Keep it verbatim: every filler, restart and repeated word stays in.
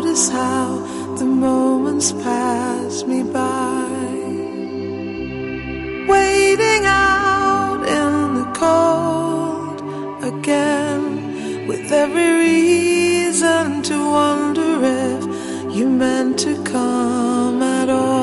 notice how the moments pass me by, waiting out in the cold again, with every reason to wonder if you meant to come at all.